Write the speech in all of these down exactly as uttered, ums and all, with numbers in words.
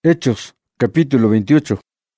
Hechos, capítulo veintiocho.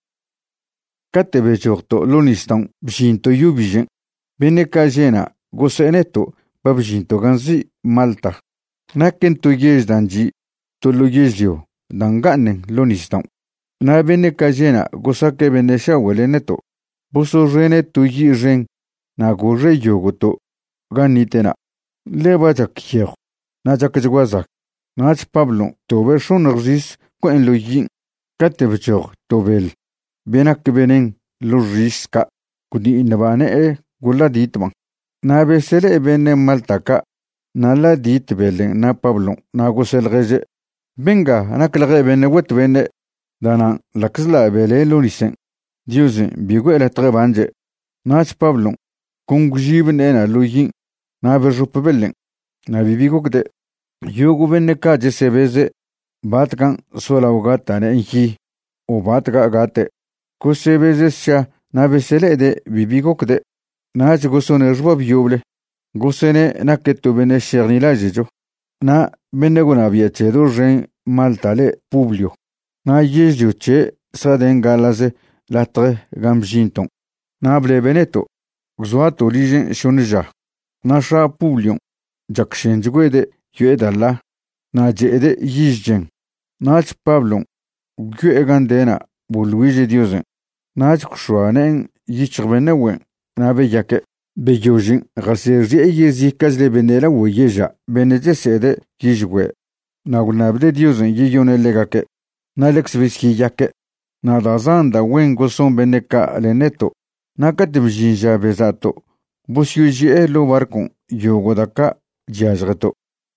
Kate bechokto lonistan bishinto yubijen. Bene kajena goseneto babjinto ganzi Malta. Naken to yezdanji to luyezio danganen lonistan. Na bene kajena gosake bene shaweleneto. Boso rene to yi ren na gore yogoto ganitena. Lebajak hiero. Na jakajwazak. Nach Pablo to version rzis en lo yin katebchor tobel benak benen lo riska kudi inabane e gula ditman na besele benen maltaka na la dit belen na Pablo na gosel geze benga anaklage benen wet bene dana laksla bele lo lisen diose bigo el trebanje nach Pablo kungjiben ena lo yin na berjup belen na bibigo de yogo benne ka jesebeze Batkan sola ugata ne inki o batka agate kusebezesha na besele de bibigokde na gosone rwab yoble gosene na keto bene chernila jejo na beneguna biachedo ren maltale publio na yejuche sadengalaze latre gamjinton na ble beneto gzoato lijen shonja na sha publio jakshenjugede yedalla na jede yijjen Nach Pablo, Guegandena, Buluige Diosen, Nach Xuanen, Yichbenewen, Nabe Yake, Bejojin, Rasserji Yezikas de Benela, Weyeja, Benedesede, Yijwe, Nagunabde Diosen, Yone Legake, Nalex Whisky Yake, Nadazanda, Wengo son Beneca Leneto, Nakatim Jinja Bezato, Busyuji Elo Barcon, Yogodaka, Jazreto.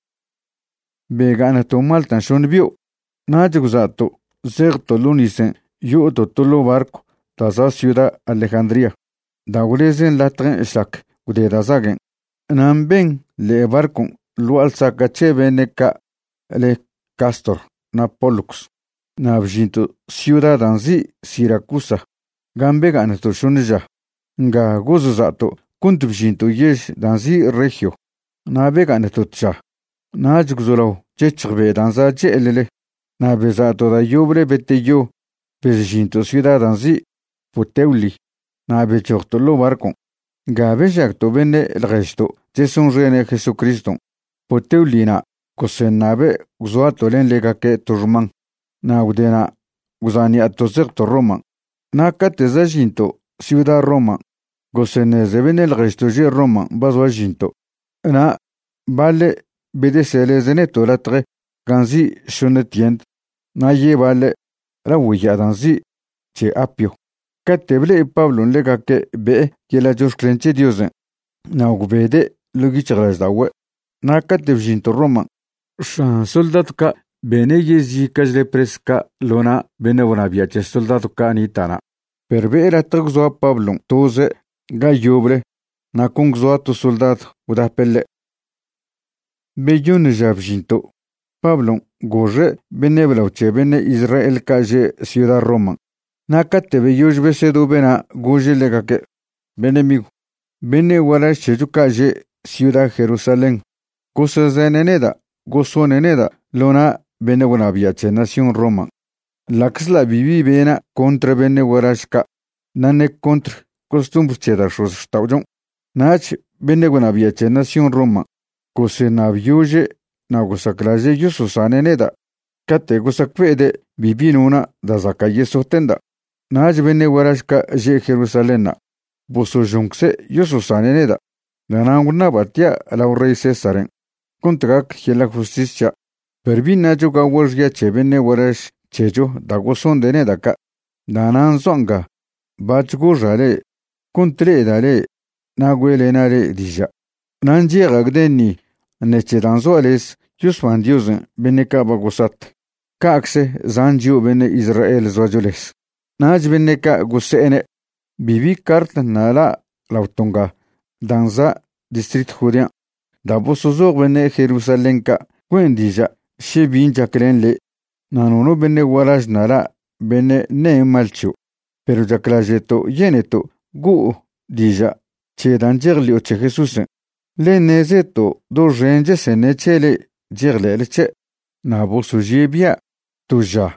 Beganato Maltan Shonbio. Najuzato, Zerto Lunisen, Yoto Tolo Barco, Taza Ciudad Alejandría. Daulesen Latren Shak, Udedazagen. Namben, Le Barcon, Lual Sakache Beneca, Le Castor, Napolux. Nabjinto, Ciudad Anzi, Siracusa. Gambeganato Shunja. Nga Gozato, Kuntubjinto Yesh, Danzi Regio. Nabeganato Cha. Najuzolo, Chechbe Danza Chelele. Na besato da yobre betello, pesjinto ciudadanzi, puteuli, na bechorto lo barco. Gabe jacto bene el resto, jesun rene Jesucristo. Puteulina, cosenabe, usuato len legake turman. Na udena, usani atozerto Roma. Na catezajinto, ciudad Roma. Goseneze bene el resto je Roma, bazoajinto. Na, vale, bedesele zeneto latre. Ganzi shonetient na yevale la wiyadanzi che apio. Kateble Pablo lega ke be que la jos crenche diosen. Na ubede logichras dawe. Na katevjinto Roma. Shan soldato ka bene yezi kajle preska lona bene bona viache soldato ka anitana. Perbera tagzo Pablo toze gayobre na kungzo to soldato udapelle. Beyun javjinto. Pablo, Gorre, Benebelauche, Bene Israel Calle, Ciudad Roma. Nakate Beyush Besedu Bena, Goje Legake, Benemigo. Bene Warache Calle, Ciudad Jerusalén. Cosas de Neneda, Gozo Neneda, Lona, Benebunaviache, Nación Roma. Laxla vivi Bena contra Bene Warashka, Nane contra Costumbres Chedashos Staujon. Nach Benebunaviache, Nación Roma. Cosenaviuge. Na gosaklaje yususane neda. Kate gosakpede bibinuna da zakaye sotenda. Naj bene warashka je Jerusalena. Boso junkse yususane neda. Nananguna batia la rey Cesaren. Kontrak hiela justicia. Perbina juga warja chebene warash chejo da goson de neda ka. Danan zonga. Bachgurale. Kontre dale. Naguelenare dija. Nanji ragdeni. Nechedanzoales, Yusman Diosen, Beneca Bagosat. Caxe, Zanju Bene Israel Zojules. Naj Beneca Gusene. Bibi Kart Nala, Lautonga. Danza, District Judian. Dabosozor Bene Jerusalenka, Gwendija, Shebin Jacqueline. Nanono Bene Warash Nala, Bene Ne Malchu. Pero Jaclajeto, Yeneto, Gu, Dija, Chedangerli Oche Jesusen. Le nezeto do renge se ne chele jirlelche na bo sujebia tuja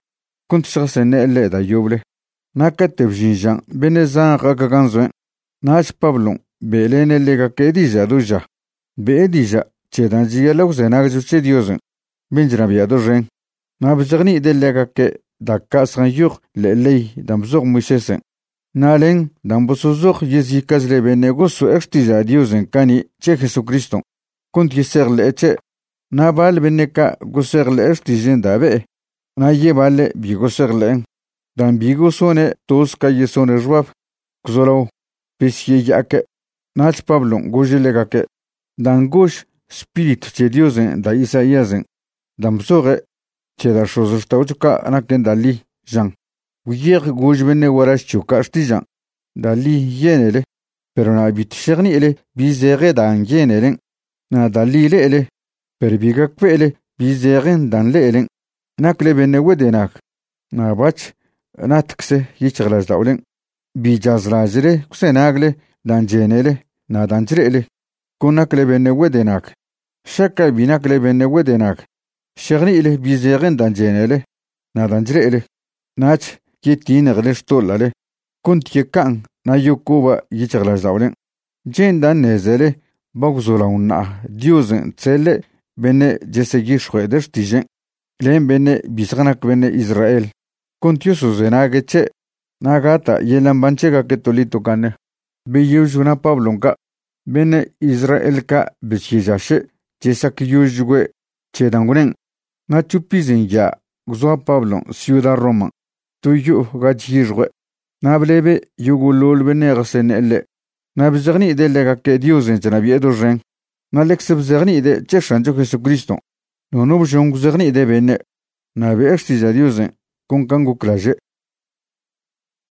kunt shakhsene le da yoble na kateb jinjan benezan gagaganzwen nash pablon belene lega kedija duja be edija chedan jiya lawzena gjuche diozun benjra biadoren na bzagni de lega ke dakka sanyur le lei damzor mushesen nalen dambosozor yezi kazle benegosu extija diozun kani che Jesucristo kunt yeser leche na bal beneka goser le extijen dabe na yebale bigoser len dan bigosone tos kayesone rwab kzolo pesye yake nach pablon gojelega ke dan gosh spirit che diosen da Isaiasen damsore che da shozostauka anaken dali jan wiyer gojbene warash chuka shtijan dali yenele pero na bitshirni ele bizere dan yenelen na dali ile ele per bigak pele bizeren dan le elen nakle bene wedenak na bach na tkse yichglas dawlen bijazlajre kusenagle dan jenele na danjre ele kunakle bene wedenak shaka binakle bene wedenak shagni ile bizeren dan jenele na danjre ele nach kitin glestolale kunt yekan na yukuba yichglas dawlen jendan nezele bagzolauna diozen tsele bene jesegi shweder tijen len bene bisganak bene Israel kontiuso zenageche nagata yelan banchega ke tolito kane be yujuna pablonka bene Israel ka bechijashe jesak yujwe chedangunen na chupizin ya gzo pablon ciudad roma tuyu gajirwe na blebe yugulul bene gsenele na bizagni de lega ke diozen janabi edorren na lex bizagni de cheshanjo Jesucristo no no bujong bizagni de bene na be extija diozen con kangu klaje